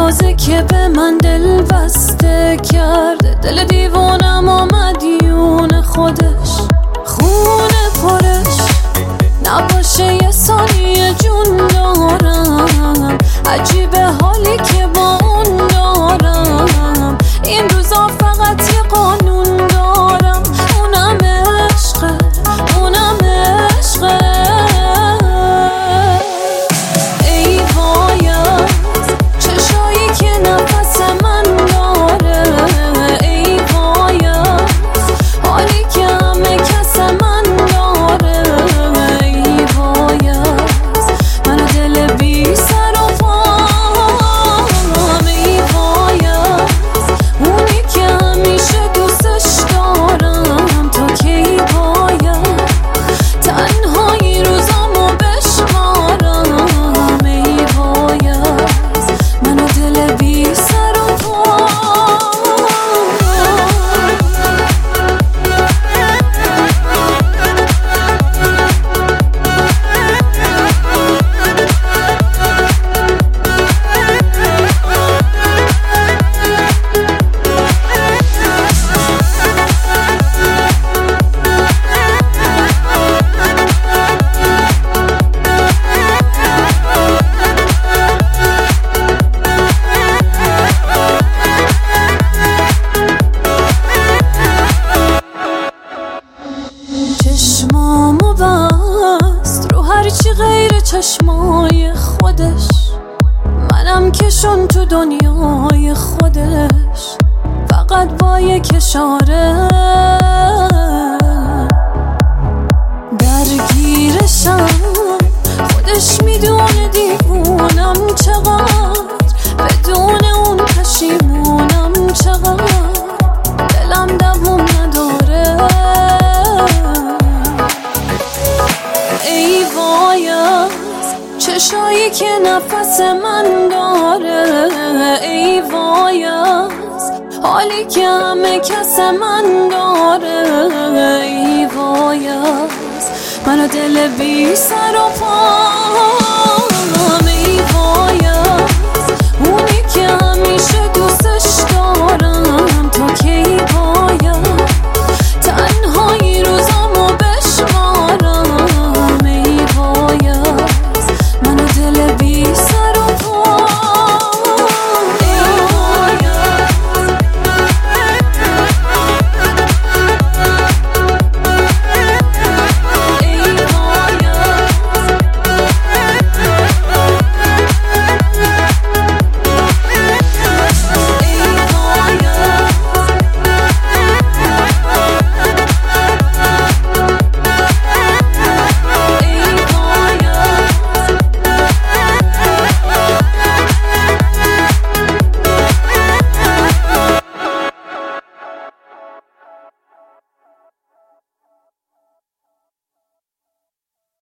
تازه که به من دل بسته کرده، دل دیوانم مدیون خودش، خونه پرش نباشه یه ثانیه جون دارم. عجیبه حالی که با اون دارم، این روزا فقط یه قانون دارم، اونم عشقه، اونم عشقه. ای وایت چشایی که نفس من داره، ای وایت حالی که همه کس من داره، ای وایت من دل بی سر و پام، ای وایت اونی که همیشه دوستش دارم، تا کی باید تنهایی روزامو بشمارم، ای وایت من دل بی سر و چشمامو بست رو هرچی غیر چشمای خودش، منم کشون تو دنیای خودش، فقط با یک اشاره درگیرشم، خودش میدونه دیوونم چقدر، بدون اون پشیمونم چقدر، دلم دووم نداره. ای وایت چشایی که نفس من داره، ای وایت حالی که همه کس من داره، ای وایت من دل بی سر و پا.